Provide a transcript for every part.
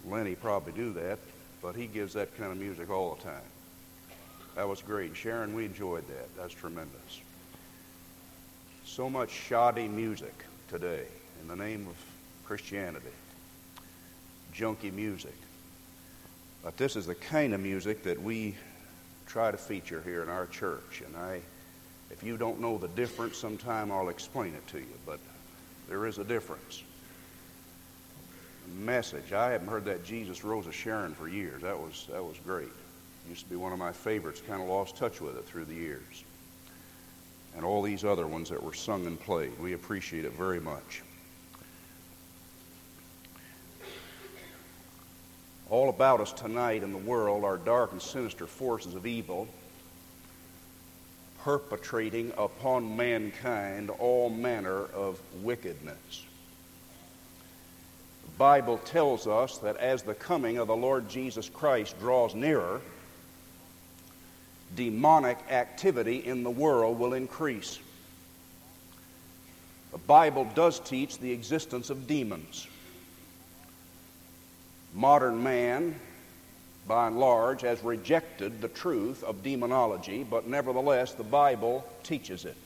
Lenny probably knew that, but he gives that kind of music all the time. That was great. Sharon, we enjoyed that. That's tremendous. So much shoddy music today in the name of Christianity. Junky music. But this is the kind of music that we try to feature here in our church. And if you don't know the difference, sometime I'll explain it to you. But there is a difference. The message. I haven't heard that Jesus Rose of Sharon for years. That was great. Used to be one of my favorites. Kind of lost touch with it through the years. And all these other ones that were sung and played. We appreciate it very much. All about us tonight in the world are dark and sinister forces of evil perpetrating upon mankind all manner of wickedness. The Bible tells us that as the coming of the Lord Jesus Christ draws nearer, demonic activity in the world will increase. The Bible does teach the existence of demons. Modern man, by and large, has rejected the truth of demonology, but nevertheless the Bible teaches it.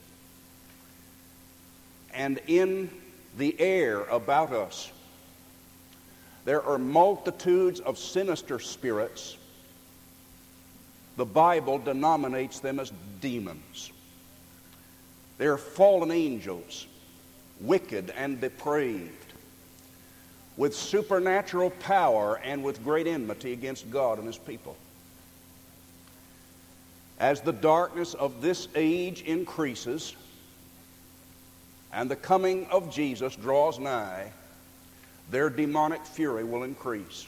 And in the air about us, there are multitudes of sinister spirits. The Bible denominates them as demons. They are fallen angels, wicked and depraved, with supernatural power and with great enmity against God and His people. As the darkness of this age increases and the coming of Jesus draws nigh, their demonic fury will increase.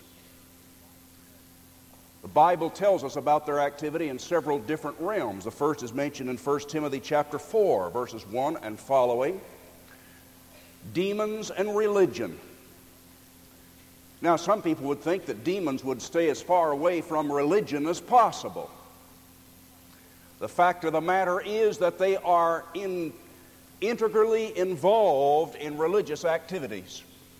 The Bible tells us about their activity in several different realms. The first is mentioned in 1 Timothy chapter 4, verses 1 and following. Demons and religion. Now, some people would think that demons would stay as far away from religion as possible. The fact of the matter is that they are integrally involved in religious activities.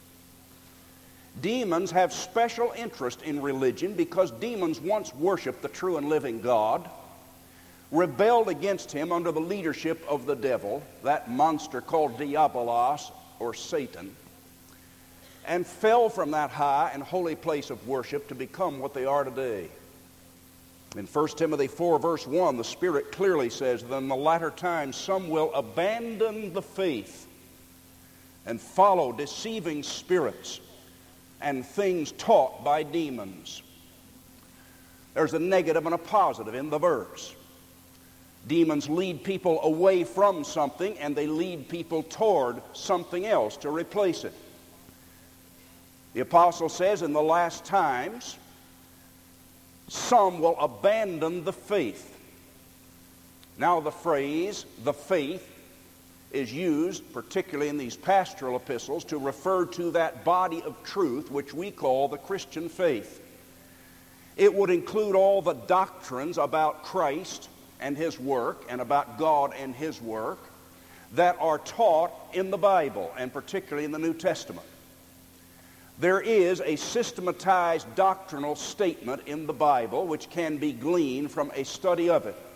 Demons have special interest in religion because demons once worshiped the true and living God, rebelled against Him under the leadership of the devil, that monster called Diabolos or Satan, and fell from that high and holy place of worship to become what they are today. In 1 Timothy 4, verse 1, the Spirit clearly says that in the latter times some will abandon the faith and follow deceiving spirits and things taught by demons. There's a negative and a positive in the verse. Demons lead people away from something and they lead people toward something else to replace it. The apostle says in the last times, some will abandon the faith. Now the phrase, the faith, is used, particularly in these pastoral epistles, to refer to that body of truth which we call the Christian faith. It would include all the doctrines about Christ and His work and about God and His work that are taught in the Bible, and particularly in the New Testament. There is a systematized doctrinal statement in the Bible which can be gleaned from a study of it.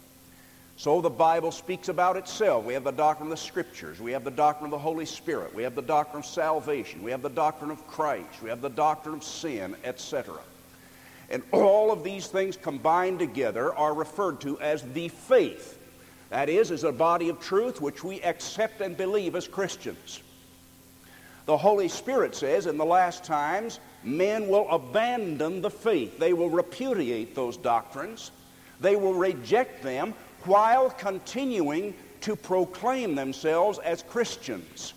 So the Bible speaks about itself. We have the doctrine of the Scriptures. We have the doctrine of the Holy Spirit. We have the doctrine of salvation. We have the doctrine of Christ. We have the doctrine of sin, etc. And all of these things combined together are referred to as the faith. That is a body of truth which we accept and believe as Christians. The Holy Spirit says in the last times, men will abandon the faith. They will repudiate those doctrines. They will reject them while continuing to proclaim themselves as Christians.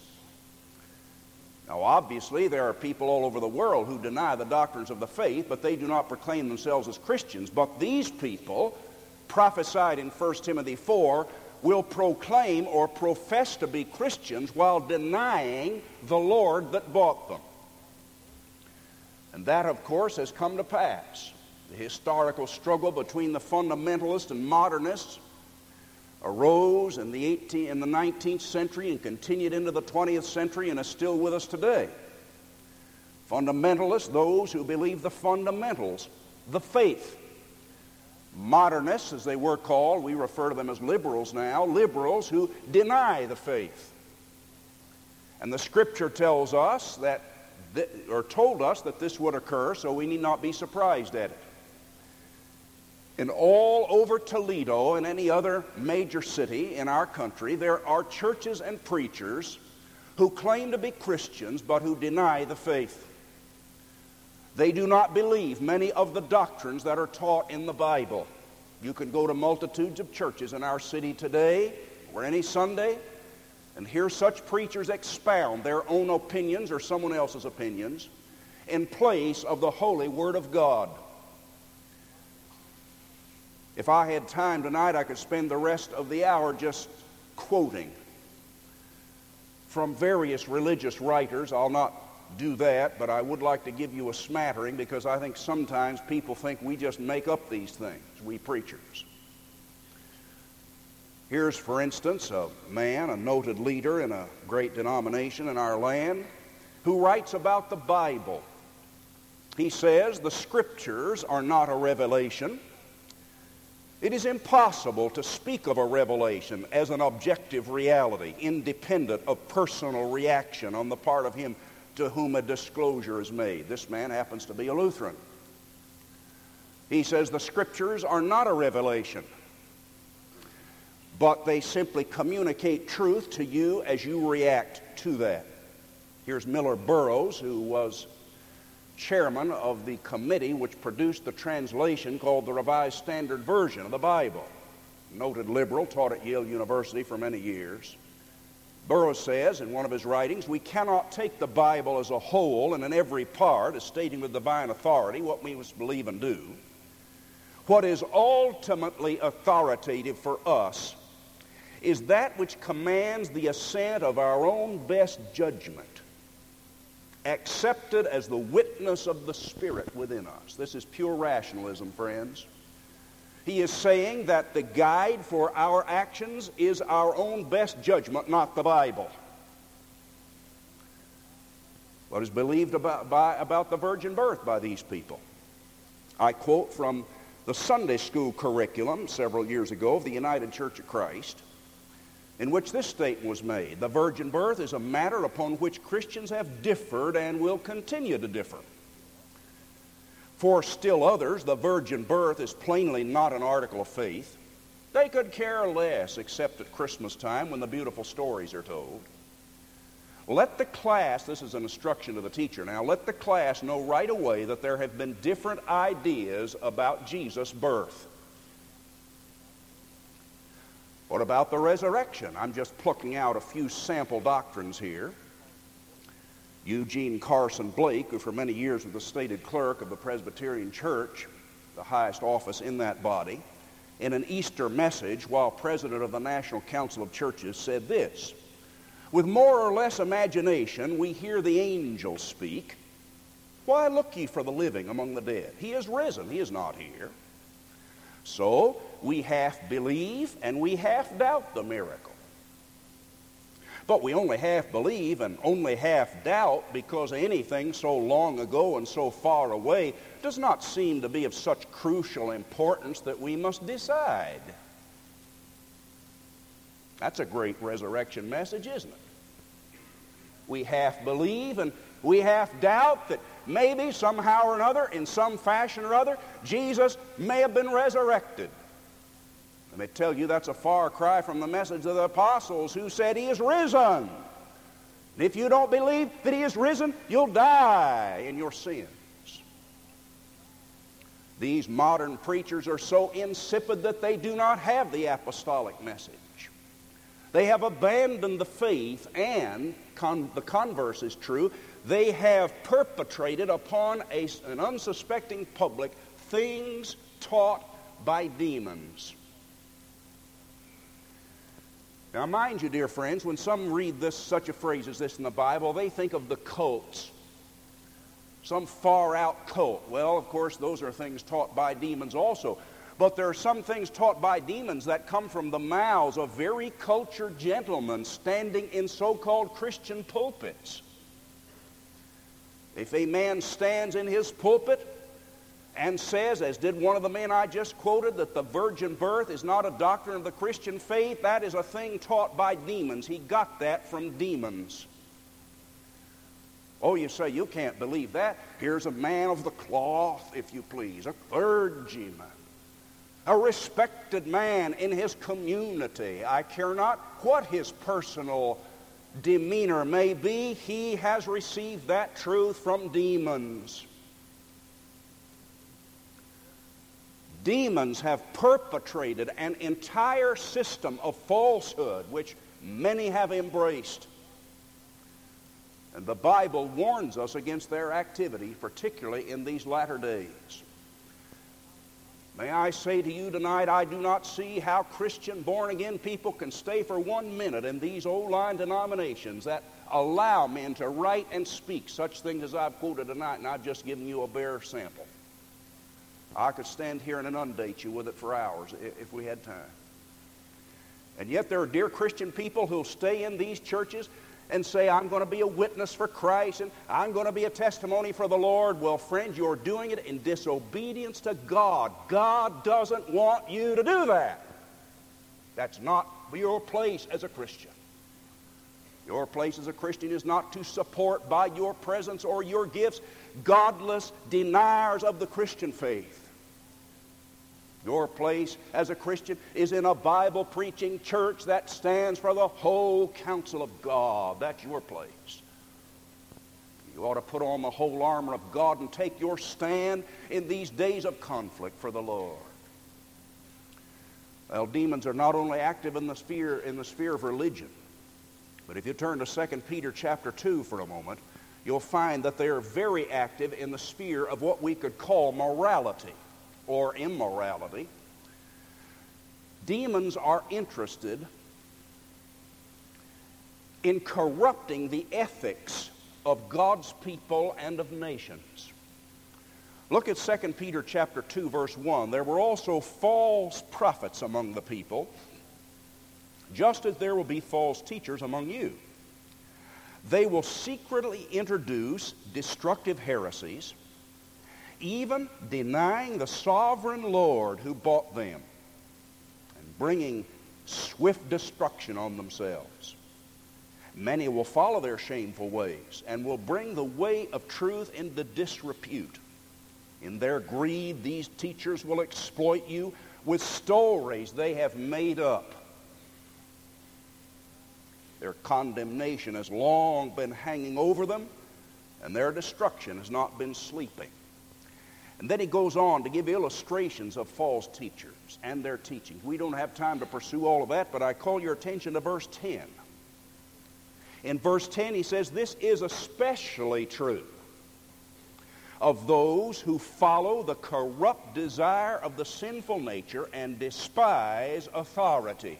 Now, obviously, there are people all over the world who deny the doctrines of the faith, but they do not proclaim themselves as Christians. But these people, prophesied in 1 Timothy 4, will proclaim or profess to be Christians while denying the Lord that bought them. And that, of course, has come to pass. The historical struggle between the fundamentalists and modernists arose in the 19th century and continued into the 20th century and is still with us today. Fundamentalists, those who believe the fundamentals, the faith. Modernists, as they were called, we refer to them as liberals now, liberals who deny the faith. And the Scripture tells us that, or told us that this would occur, so we need not be surprised at it. And all over Toledo and any other major city in our country, there are churches and preachers who claim to be Christians but who deny the faith. They do not believe many of the doctrines that are taught in the Bible. You can go to multitudes of churches in our city today or any Sunday and hear such preachers expound their own opinions or someone else's opinions in place of the holy Word of God. If I had time tonight, I could spend the rest of the hour just quoting from various religious writers. I'll not do that, but I would like to give you a smattering because I think sometimes people think we just make up these things, we preachers. Here's, for instance, a man, a noted leader in a great denomination in our land, who writes about the Bible. He says, the Scriptures are not a revelation. It is impossible to speak of a revelation as an objective reality, independent of personal reaction on the part of him to whom a disclosure is made. This man happens to be a Lutheran. He says the Scriptures are not a revelation, but they simply communicate truth to you as you react to that. Here's Miller Burroughs, who was chairman of the committee which produced the translation called the Revised Standard Version of the Bible. Noted liberal, taught at Yale University for many years. Burroughs says in one of his writings, we cannot take the Bible as a whole and in every part as stating with divine authority what we must believe and do. What is ultimately authoritative for us is that which commands the assent of our own best judgment, accepted as the witness of the Spirit within us. This is pure rationalism, friends. He is saying that the guide for our actions is our own best judgment, not the Bible. What is believed about the virgin birth by these people? I quote from the Sunday school curriculum several years ago of the United Church of Christ, in which this statement was made: the virgin birth is a matter upon which Christians have differed and will continue to differ. For still others, the virgin birth is plainly not an article of faith. They could care less except at Christmas time when the beautiful stories are told. Let the class, this is an instruction to the teacher now, let the class know right away that there have been different ideas about Jesus' birth. What about the resurrection? I'm just plucking out a few sample doctrines here. Eugene Carson Blake, who for many years was the stated clerk of the Presbyterian Church, the highest office in that body, in an Easter message while president of the National Council of Churches, said this: with more or less imagination we hear the angels speak. Why look ye for the living among the dead? He is risen, he is not here. So we half believe and we half doubt the miracle. But we only half believe and only half doubt because anything so long ago and so far away does not seem to be of such crucial importance that we must decide. That's a great resurrection message, isn't it? We half believe and we half doubt that maybe somehow or another, in some fashion or other, Jesus may have been resurrected. Let me tell you, that's a far cry from the message of the apostles who said he is risen. And if you don't believe that he is risen, you'll die in your sins. These modern preachers are so insipid that they do not have the apostolic message. They have abandoned the faith, and the converse is true. They have perpetrated upon an unsuspecting public things taught by demons. Now, mind you, dear friends, when some read such a phrase as this in the Bible, they think of the cults, some far-out cult. Well, of course, those are things taught by demons also. But there are some things taught by demons that come from the mouths of very cultured gentlemen standing in so-called Christian pulpits. If a man stands in his pulpit and says, as did one of the men I just quoted, that the virgin birth is not a doctrine of the Christian faith, that is a thing taught by demons. He got that from demons. Oh, you say, you can't believe that. Here's a man of the cloth, if you please, a clergyman, a respected man in his community. I care not what his personal demeanor may be, he has received that truth from demons. Demons have perpetrated an entire system of falsehood which many have embraced. And the Bible warns us against their activity, particularly in these latter days. May I say to you tonight, I do not see how Christian born-again people can stay for 1 minute in these old-line denominations that allow men to write and speak such things as I've quoted tonight, and I've just given you a bare sample. I could stand here and inundate you with it for hours if we had time. And yet there are dear Christian people who'll stay in these churches and say, I'm going to be a witness for Christ and I'm going to be a testimony for the Lord. Well, friends, you're doing it in disobedience to God. God doesn't want you to do that. That's not your place as a Christian. Your place as a Christian is not to support by your presence or your gifts godless deniers of the Christian faith. Your place as a Christian is in a Bible-preaching church that stands for the whole counsel of God. That's your place. You ought to put on the whole armor of God and take your stand in these days of conflict for the Lord. Well, demons are not only active in the sphere of religion, but if you turn to 2 Peter chapter 2 for a moment, you'll find that they are very active in the sphere of what we could call morality or immorality. Demons are interested in corrupting the ethics of God's people and of nations. Look at 2 Peter chapter 2 verse 1. There were also false prophets among the people, just as there will be false teachers among you. They will secretly introduce destructive heresies, even denying the sovereign Lord who bought them, and bringing swift destruction on themselves. Many will follow their shameful ways and will bring the way of truth into disrepute. In their greed, these teachers will exploit you with stories they have made up. Their condemnation has long been hanging over them, and their destruction has not been sleeping. And then he goes on to give illustrations of false teachers and their teachings. We don't have time to pursue all of that, but I call your attention to verse 10. In verse 10 he says, this is especially true of those who follow the corrupt desire of the sinful nature and despise authority.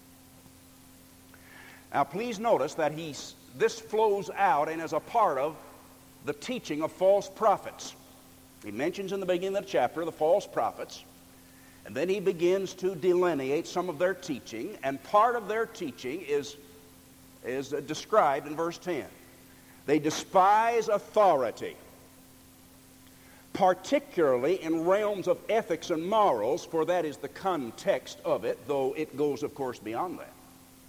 Now please notice that this flows out and is a part of the teaching of false prophets. He mentions in the beginning of the chapter the false prophets, and then he begins to delineate some of their teaching, and part of their teaching is described in verse 10. They despise authority, particularly in realms of ethics and morals, for that is the context of it, though it goes, of course, beyond that.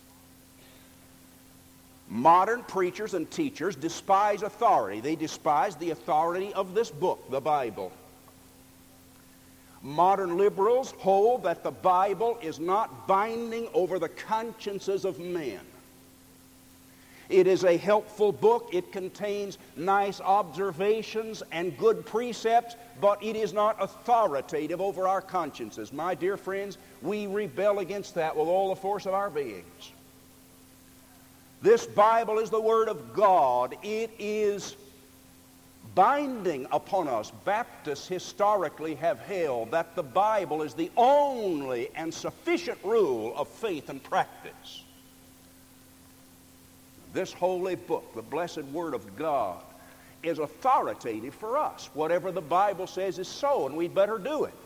Modern preachers and teachers despise authority. They despise the authority of this book, the Bible. Modern liberals hold that the Bible is not binding over the consciences of men. It is a helpful book. It contains nice observations and good precepts, but it is not authoritative over our consciences. My dear friends, we rebel against that with all the force of our beings. This Bible is the Word of God. It is binding upon us. Baptists historically have held that the Bible is the only and sufficient rule of faith and practice. This holy book, the blessed Word of God, is authoritative for us. Whatever the Bible says is so, and we'd better do it.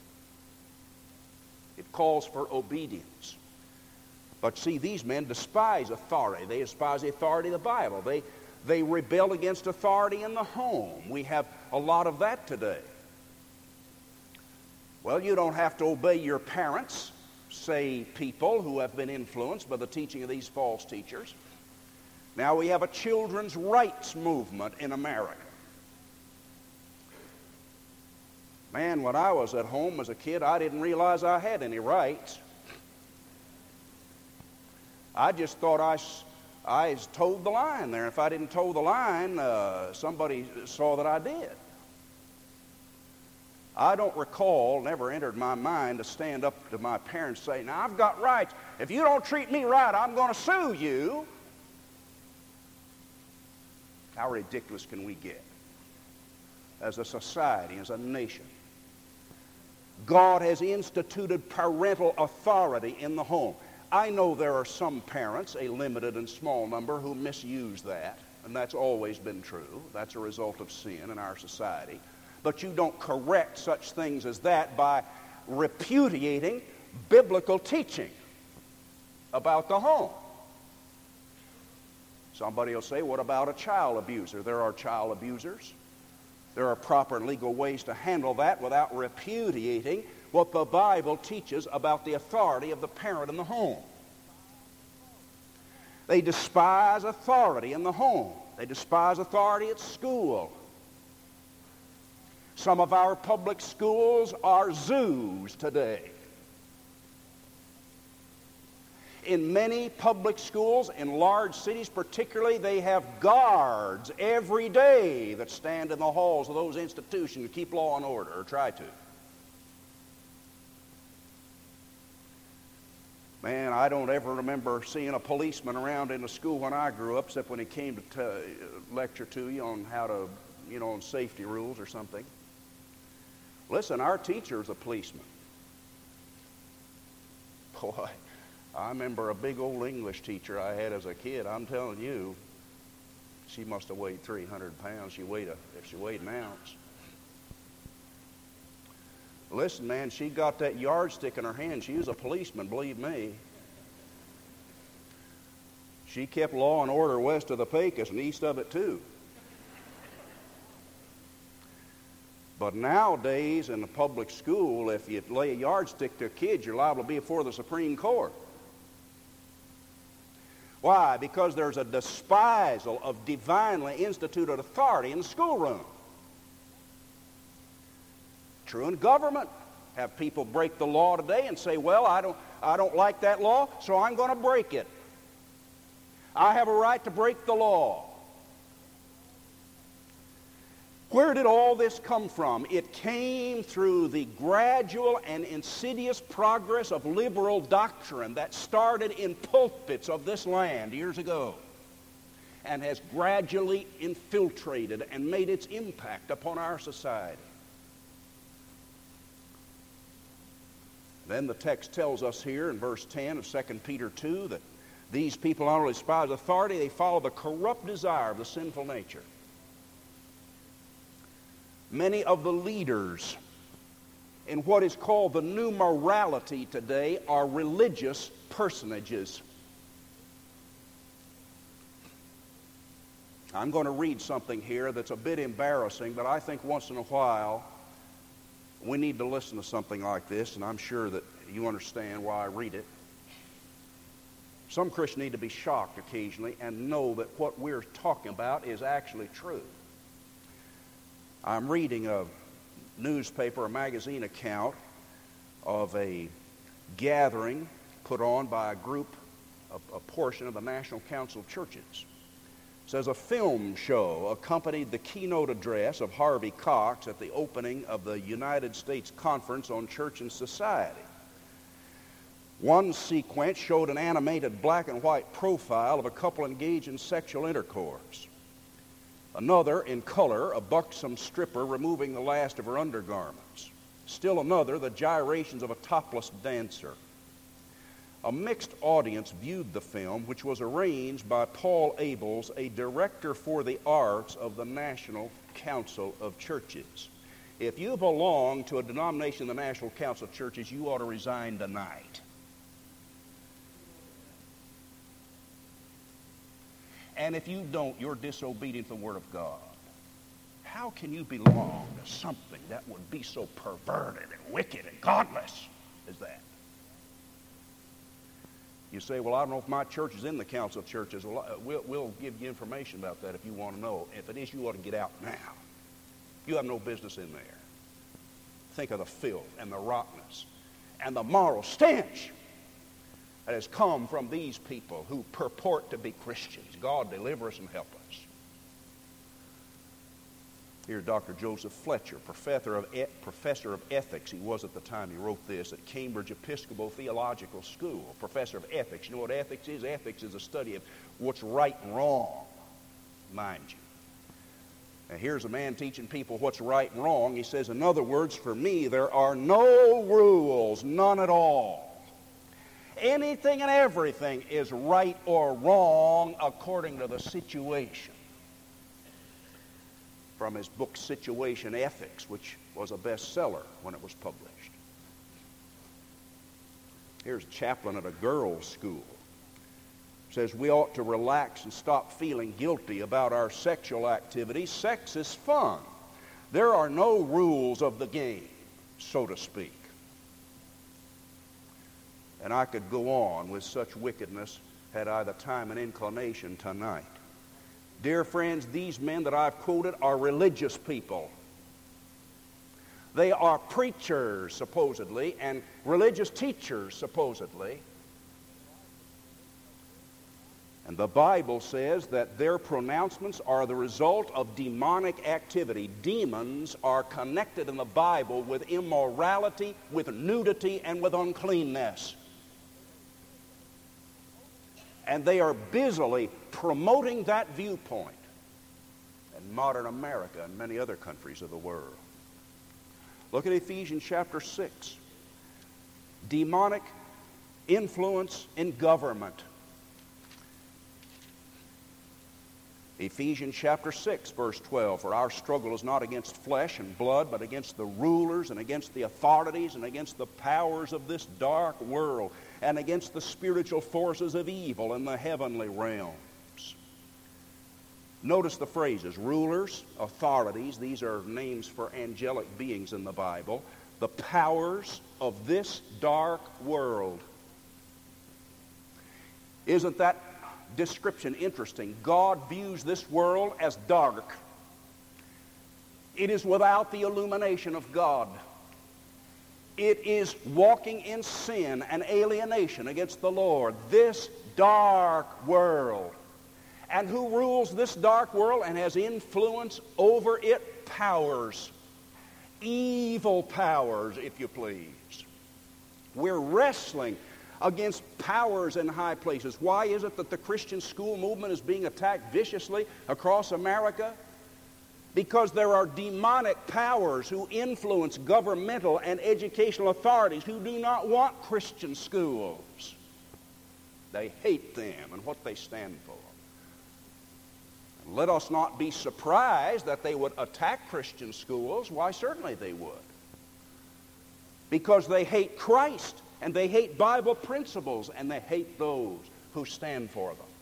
It calls for obedience. But see, these men despise authority. They despise the authority of the Bible. They rebel against authority in the home. We have a lot of that today. Well, you don't have to obey your parents, say people who have been influenced by the teaching of these false teachers. Now we have a children's rights movement in America. Man, when I was at home as a kid, I didn't realize I had any rights. I just thought I toed the line there. If I didn't toe the line, somebody saw that I did. I don't recall, never entered my mind to stand up to my parents and say, now I've got rights. If you don't treat me right, I'm going to sue you. How ridiculous can we get as a society, as a nation? God has instituted parental authority in the home. I know there are some parents, a limited and small number, who misuse that, and that's always been true. That's a result of sin in our society. But you don't correct such things as that by repudiating biblical teaching about the home. Somebody will say, what about a child abuser? There are child abusers. There are proper and legal ways to handle that without repudiating what the Bible teaches about the authority of the parent in the home. They despise authority in the home. They despise authority at school. Some of our public schools are zoos today. In many public schools, in large cities particularly, they have guards every day that stand in the halls of those institutions to keep law and order, or try to. Man, I don't ever remember seeing a policeman around in the school when I grew up, except when he came to lecture to you on how to, on safety rules or something. Listen, our teacher's a policeman. Boy, I remember a big old English teacher I had as a kid. I'm telling you, she must have weighed 300 pounds. If she weighed an ounce. Listen, man, she got that yardstick in her hand. She was a policeman, believe me. She kept law and order west of the Pecos and east of it, too. But nowadays, in the public school, if you lay a yardstick to a kid, you're liable to be before the Supreme Court. Why? Because there's a despisal of divinely instituted authority in the schoolroom. True in government. Have people break the law today and say, well, I don't like that law, so I'm going to break it. I have a right to break the law. Where did all this come from? It came through the gradual and insidious progress of liberal doctrine that started in pulpits of this land years ago and has gradually infiltrated and made its impact upon our society. Then the text tells us here in verse 10 of 2 Peter 2 that these people not only despise authority, they follow the corrupt desire of the sinful nature. Many of the leaders in what is called the new morality today are religious personages. I'm going to read something here that's a bit embarrassing, but I think once in a while we need to listen to something like this, and I'm sure that you understand why I read it. Some Christians need to be shocked occasionally and know that what we're talking about is actually true. I'm reading a newspaper, a magazine account of a gathering put on by a group, a portion of the National Council of Churches. It says a film show accompanied the keynote address of Harvey Cox at the opening of the United States Conference on Church and Society. One sequence showed an animated black and white profile of a couple engaged in sexual intercourse. Another, in color, a buxom stripper removing the last of her undergarments. Still another, the gyrations of a topless dancer. A mixed audience viewed the film, which was arranged by Paul Abels, a director for the arts of the National Council of Churches. If you belong to a denomination of the National Council of Churches, you ought to resign tonight. And if you don't, you're disobedient to the Word of God. How can you belong to something that would be so perverted and wicked and godless as that? You say, well, I don't know if my church is in the council of churches. Well, we'll give you information about that if you want to know. If it is, you ought to get out now. You have no business in there. Think of the filth and the rottenness and the moral stench that has come from these people who purport to be Christians. God deliver us and help us. Here's Dr. Joseph Fletcher, professor of ethics. He was at the time he wrote this at Cambridge Episcopal Theological School. Professor of ethics. You know what ethics is? Ethics is a study of what's right and wrong, mind you. Now, here's a man teaching people what's right and wrong. He says, in other words, for me, there are no rules, none at all. Anything and everything is right or wrong according to the situation. From his book, Situation Ethics, which was a bestseller when it was published. Here's a chaplain at a girls' school. Says we ought to relax and stop feeling guilty about our sexual activity. Sex is fun. There are no rules of the game, so to speak. And I could go on with such wickedness had I the time and inclination tonight. Dear friends, these men that I've quoted are religious people. They are preachers, supposedly, and religious teachers, supposedly. And the Bible says that their pronouncements are the result of demonic activity. Demons are connected in the Bible with immorality, with nudity, and with uncleanness. And they are busily promoting that viewpoint in modern America and many other countries of the world. Look at Ephesians chapter 6. Demonic influence in government. Ephesians chapter 6, verse 12, for our struggle is not against flesh and blood, but against the rulers and against the authorities and against the powers of this dark world and against the spiritual forces of evil in the heavenly realms. Notice the phrases, rulers, authorities, these are names for angelic beings in the Bible, the powers of this dark world. Isn't that description interesting? God views this world as dark. It is without the illumination of God. It is walking in sin and alienation against the Lord. This dark world. And who rules this dark world and has influence over it? Powers. Evil powers, if you please. We're wrestling against powers in high places. Why is it that the Christian school movement is being attacked viciously across America? Because there are demonic powers who influence governmental and educational authorities who do not want Christian schools. They hate them and what they stand for. And let us not be surprised that they would attack Christian schools. Why, certainly they would. Because they hate Christ. And they hate Bible principles, and they hate those who stand for them.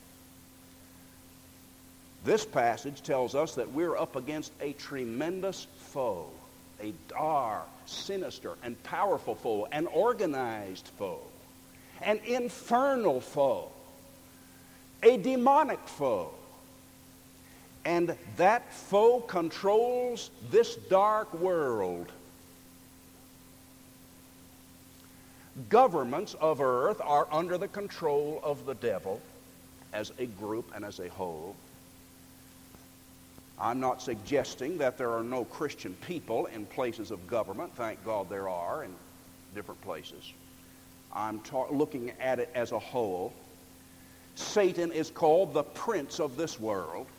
This passage tells us that we're up against a tremendous foe, a dark, sinister, and powerful foe, an organized foe, an infernal foe, a demonic foe. And that foe controls this dark world. Governments of earth are under the control of the devil as a group and as a whole. I'm not suggesting that there are no Christian people in places of government. Thank God there are in different places. I'm looking at it as a whole. Satan is called the prince of this world,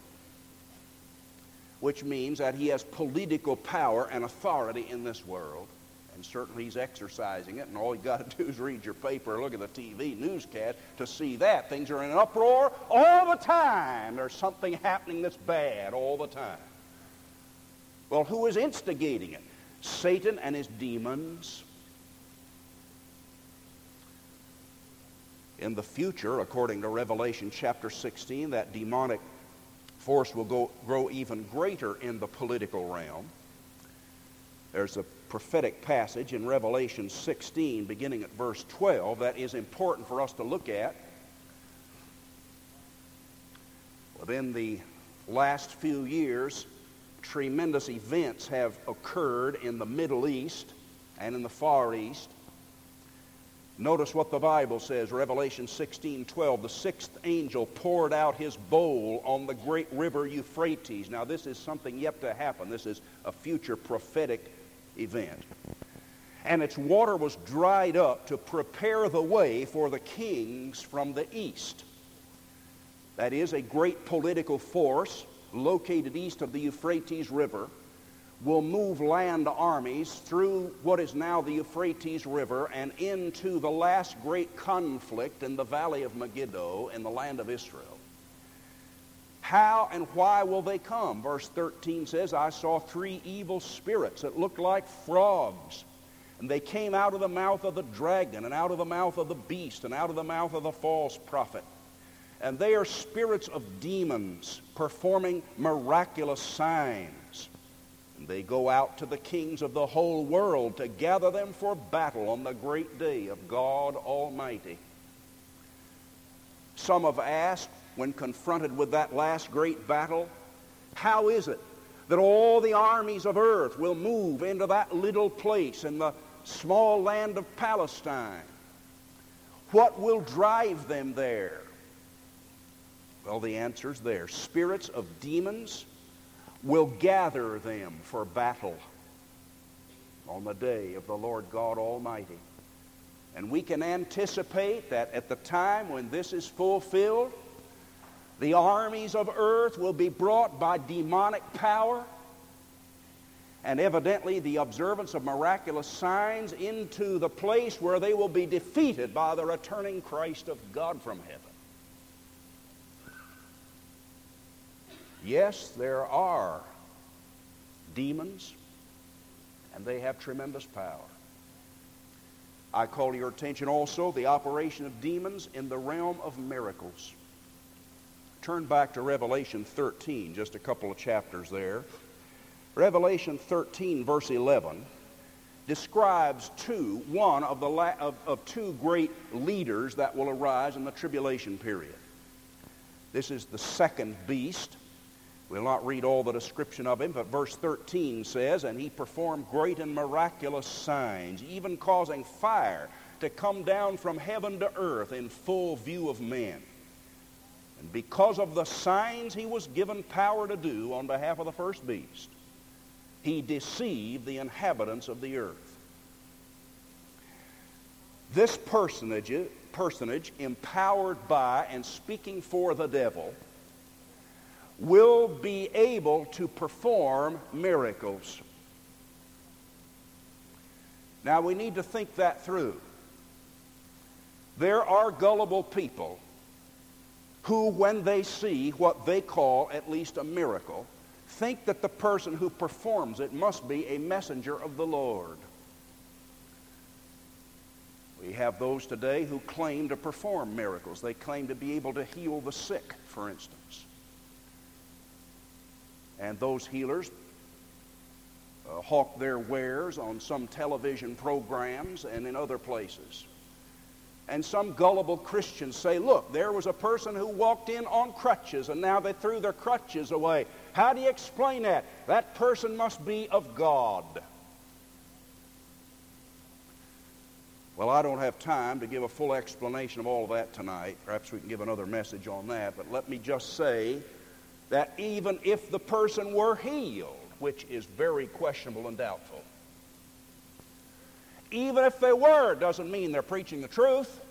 which means that he has political power and authority in this world. And certainly he's exercising it, and all you got to do is read your paper or look at the TV newscast to see that. Things are in an uproar all the time. There's something happening that's bad all the time. Well, who is instigating it? Satan and his demons. In the future, according to Revelation chapter 16, that demonic force will grow even greater in the political realm. There's a prophetic passage in Revelation 16, beginning at verse 12, that is important for us to look at. Within the last few years, tremendous events have occurred in the Middle East and in the Far East. Notice what the Bible says, Revelation 16:12. The sixth angel poured out his bowl on the great river Euphrates. Now this is something yet to happen. This is a future prophetic event. And its water was dried up to prepare the way for the kings from the east. That is, a great political force located east of the Euphrates River will move land armies through what is now the Euphrates River and into the last great conflict in the valley of Megiddo in the land of Israel. How and why will they come? Verse 13 says, I saw three evil spirits that looked like frogs, and they came out of the mouth of the dragon, and out of the mouth of the beast, and out of the mouth of the false prophet. And they are spirits of demons performing miraculous signs. And they go out to the kings of the whole world to gather them for battle on the great day of God Almighty. Some have asked, when confronted with that last great battle, how is it that all the armies of earth will move into that little place in the small land of Palestine? What will drive them there? Well, the answer's there. Spirits of demons will gather them for battle on the day of the Lord God Almighty. And we can anticipate that at the time when this is fulfilled, the armies of earth will be brought by demonic power and evidently the observance of miraculous signs into the place where they will be defeated by the returning Christ of God from heaven. Yes, there are demons, and they have tremendous power. I call your attention also the operation of demons in the realm of miracles. Turn back to Revelation 13, just a couple of chapters there. Revelation 13, verse 11, describes one of two great leaders that will arise in the tribulation period. This is the second beast. We'll not read all the description of him, but verse 13 says, and he performed great and miraculous signs, even causing fire to come down from heaven to earth in full view of men. And because of the signs he was given power to do on behalf of the first beast, he deceived the inhabitants of the earth. This personage empowered by and speaking for the devil, will be able to perform miracles. Now we need to think that through. There are gullible people who, when they see what they call at least a miracle, think that the person who performs it must be a messenger of the Lord. We have those today who claim to perform miracles. They claim to be able to heal the sick, for instance. And those healers hawk their wares on some television programs and in other places. And some gullible Christians say, look, there was a person who walked in on crutches and now they threw their crutches away. How do you explain that? That person must be of God. Well, I don't have time to give a full explanation of all of that tonight. Perhaps we can give another message on that. But let me just say that even if the person were healed, which is very questionable and doubtful, even if they were, doesn't mean they're preaching the truth.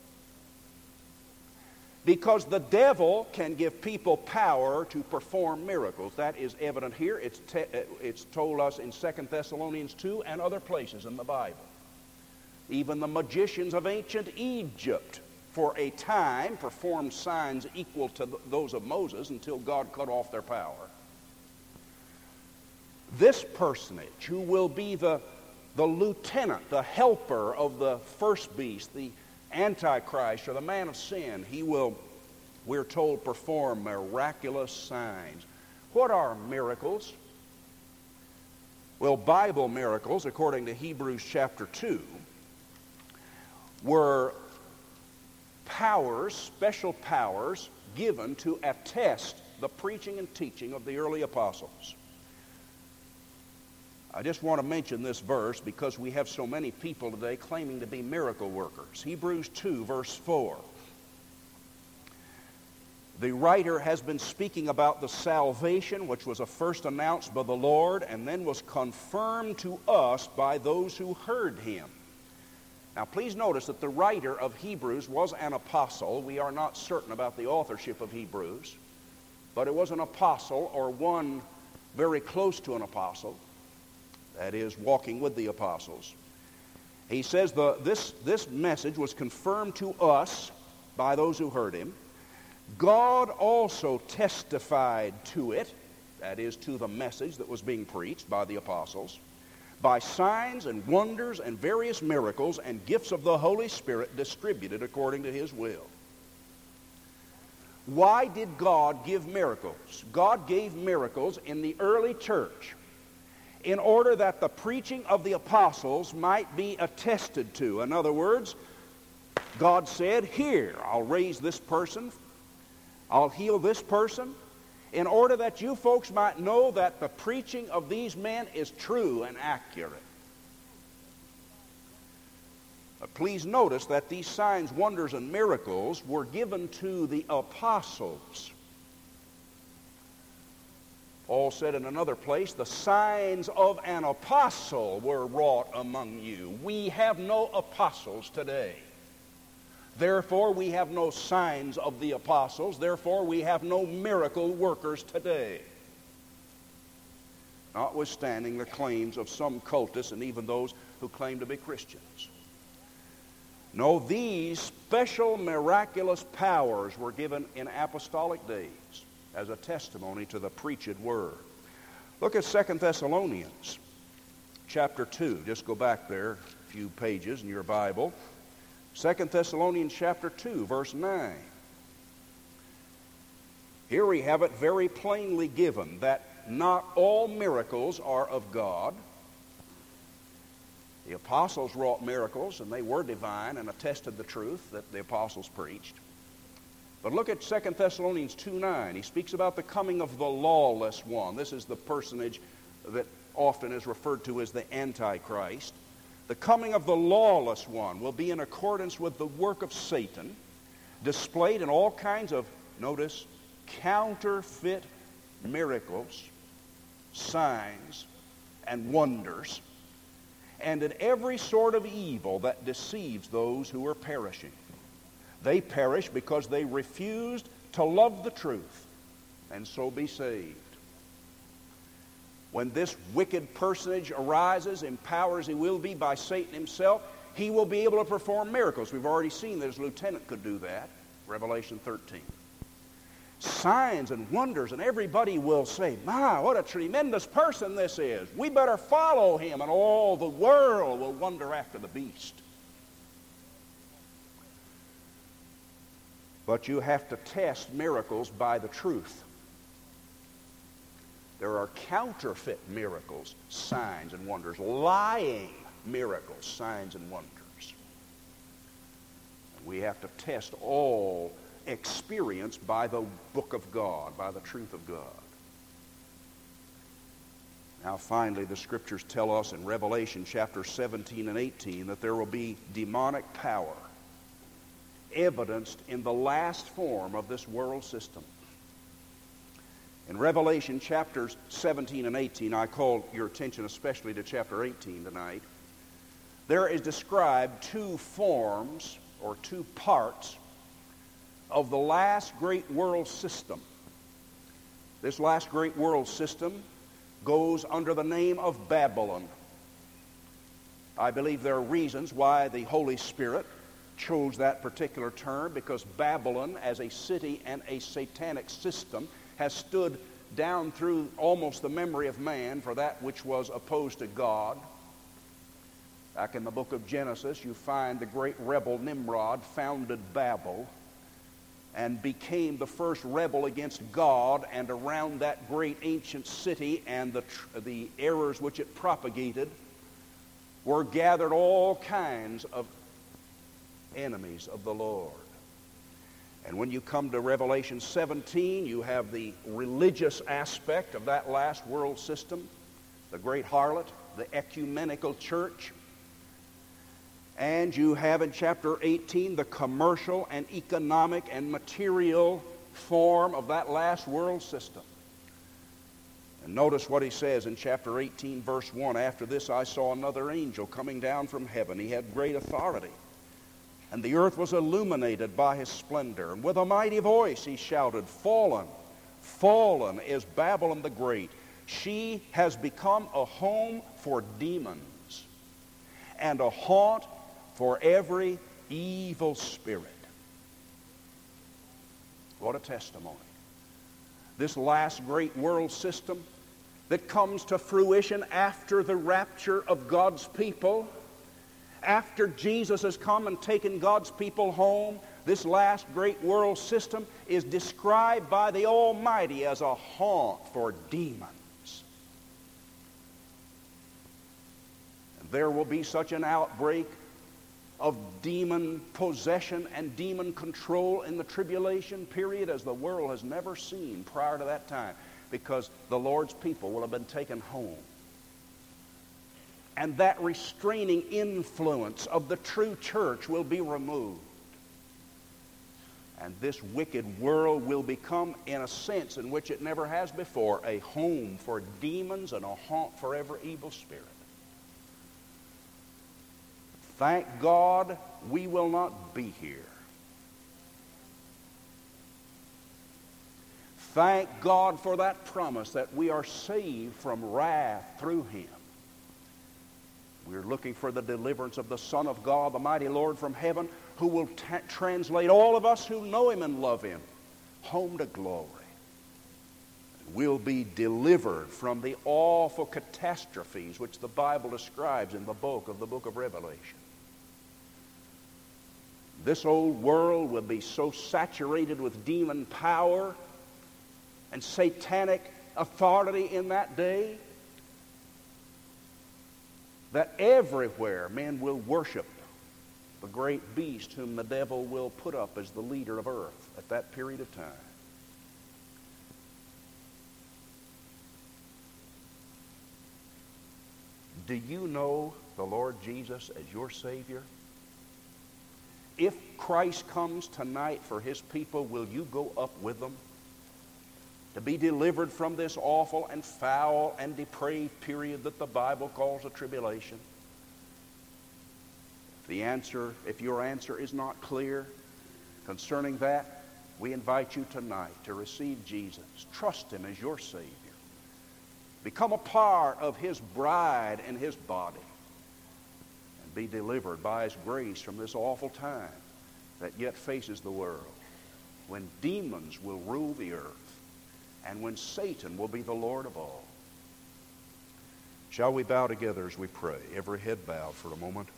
Because the devil can give people power to perform miracles. That is evident here. It's told us in 2 Thessalonians 2 and other places in the Bible. Even the magicians of ancient Egypt, for a time, performed signs equal to those of Moses until God cut off their power. This personage, who will be the lieutenant, the helper of the first beast, the Antichrist, or the man of sin, he will, we're told, perform miraculous signs. What are miracles? Well, Bible miracles, according to Hebrews chapter 2, were powers, special powers, given to attest the preaching and teaching of the early apostles. I just want to mention this verse because we have so many people today claiming to be miracle workers. Hebrews 2, verse 4. The writer has been speaking about the salvation which was first announced by the Lord and then was confirmed to us by those who heard him. Now please notice that the writer of Hebrews was an apostle. We are not certain about the authorship of Hebrews, but it was an apostle, or one very close to an apostle, that is, walking with the apostles. He says this message was confirmed to us by those who heard him. God also testified to it, that is, to the message that was being preached by the apostles, by signs and wonders and various miracles and gifts of the Holy Spirit distributed according to his will. Why did God give miracles? God gave miracles in the early church in order that the preaching of the apostles might be attested to. In other words, God said, here, I'll raise this person, I'll heal this person, in order that you folks might know that the preaching of these men is true and accurate. But please notice that these signs, wonders, and miracles were given to the apostles. Paul said in another place, the signs of an apostle were wrought among you. We have no apostles today. Therefore, we have no signs of the apostles. Therefore, we have no miracle workers today. Notwithstanding the claims of some cultists and even those who claim to be Christians. No, these special miraculous powers were given in apostolic days as a testimony to the preached word. Look at 2 Thessalonians chapter 2. Just go back there a few pages in your Bible. 2 Thessalonians chapter 2, verse 9. Here we have it very plainly given that not all miracles are of God. The apostles wrought miracles, and they were divine and attested the truth that the apostles preached. But look at 2 Thessalonians 2:9. He speaks about the coming of the lawless one. This is the personage that often is referred to as the Antichrist. The coming of the lawless one will be in accordance with the work of Satan, displayed in all kinds of, notice, counterfeit miracles, signs, and wonders, and in every sort of evil that deceives those who are perishing. They perish because they refused to love the truth and so be saved. When this wicked personage arises, empowered as he will be by Satan himself, he will be able to perform miracles. We've already seen that his lieutenant could do that, Revelation 13. Signs and wonders, and everybody will say, my, what a tremendous person this is. We better follow him, and all the world will wonder after the beast. But you have to test miracles by the truth. There are counterfeit miracles, signs, and wonders. Lying miracles, signs, and wonders. And we have to test all experience by the book of God, by the truth of God. Now finally, the scriptures tell us in Revelation chapter 17 and 18 that there will be demonic power evidenced in the last form of this world system. In Revelation chapters 17 and 18, I call your attention especially to chapter 18 tonight. There is described two forms or two parts of the last great world system. This last great world system goes under the name of Babylon. I believe there are reasons why the Holy Spirit chose that particular term, because Babylon as a city and a satanic system has stood down through almost the memory of man for that which was opposed to God. Back in the book of Genesis, you find the great rebel Nimrod founded Babel and became the first rebel against God, and around that great ancient city and the errors which it propagated were gathered all kinds of enemies of the Lord. And when you come to Revelation 17, you have the religious aspect of that last world system, the great harlot, the ecumenical church. And you have in chapter 18 the commercial and economic and material form of that last world system. And notice what he says in chapter 18, verse 1. After this I saw another angel coming down from heaven. He had great authority, and the earth was illuminated by his splendor. And with a mighty voice he shouted, Fallen, fallen is Babylon the Great. She has become a home for demons and a haunt for every evil spirit. What a testimony. This last great world system that comes to fruition after the rapture of God's people, after Jesus has come and taken God's people home, this last great world system is described by the Almighty as a haunt for demons. And there will be such an outbreak of demon possession and demon control in the tribulation period as the world has never seen prior to that time, because the Lord's people will have been taken home. And that restraining influence of the true church will be removed. And this wicked world will become, in a sense in which it never has before, a home for demons and a haunt for every evil spirit. Thank God we will not be here. Thank God for that promise that we are saved from wrath through Him. We're looking for the deliverance of the Son of God, the mighty Lord from heaven, who will translate all of us who know Him and love Him home to glory. We'll be delivered from the awful catastrophes which the Bible describes in the book of Revelation. This old world will be so saturated with demon power and satanic authority in that day that everywhere men will worship the great beast whom the devil will put up as the leader of earth at that period of time. Do you know the Lord Jesus as your Savior? If Christ comes tonight for His people, will you go up with them to be delivered from this awful and foul and depraved period that the Bible calls a tribulation? If your answer is not clear concerning that, we invite you tonight to receive Jesus. Trust Him as your Savior. Become a part of His bride and His body. Be delivered by His grace from this awful time that yet faces the world, when demons will rule the earth and when Satan will be the Lord of all. Shall we bow together as we pray? Every head bowed for a moment.